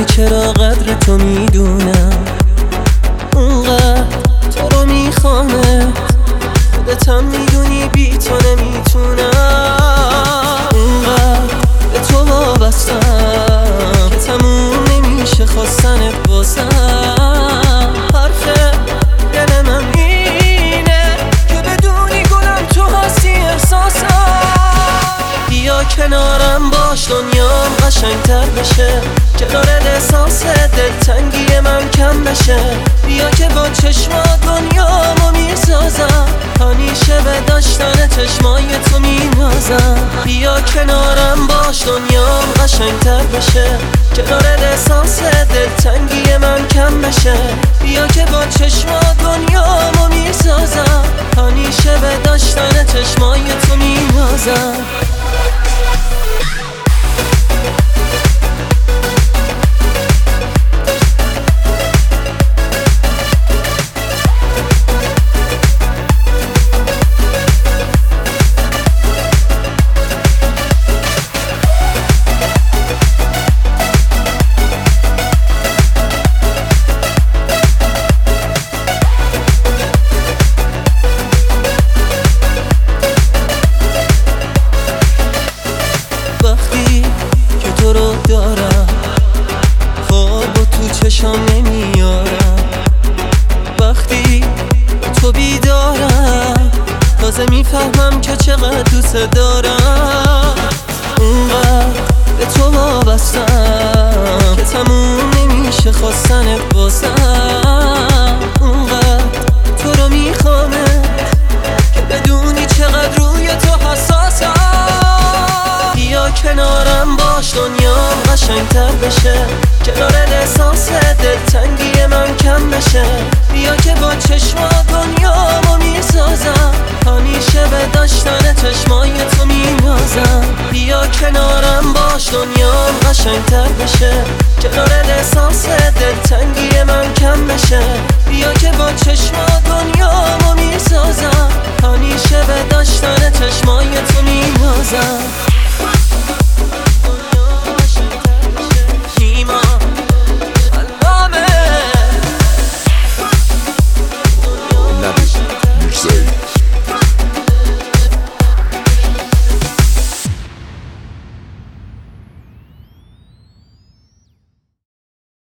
چرا قدر تو میدونم، اونقدر تو رو میخوامت، خودتم میدونی بی تو نمیتونم. اونقدر به تو وابستم که تموم نمیشه خواستنت بازم. حرف دل من اینه که بدونی گلم تو هستی احساسم. بیا کنارم باش دنیام قشنگتر بشه، کنار احساس دلتنگی من کم بشه. بیا که با چشمات دنیامو میسازم، همیشه به داشتن چشمای تو مینازم. بیا کنارم باش دنیام قشنگتر بشه، کنار احساس دلتنگی من کم بشه. بیا که با چشمات دنیامو میسازم، همیشه به داشتن چشمای تو مینازم. وقتی که تو رو دارم خواب و تو چشام نمیارم، وقتی تو بیدارم تازه میفهمم که چقدر دوست دارم. اونقدر به تو وابستم که تموم نمیشه خواستنت بازم. اونقدر تو رو میخوامت که بدونی چقدر روی تو حساسم. بیا کنارم باش دنیام قشنگتر بشه، کنار احساس دلتنگی من کم بشه. بیا که با چشمات دنیامو میسازم، همیشه به داشتن چشمای تو مینازم. بیا کنارم باش دنیام قشنگتر بشه، کنار احساس دلتنگی من کم بشه. بیا که با چشمات دنیامو میسازم، همیشه به داشتن چشمای تو مینازم.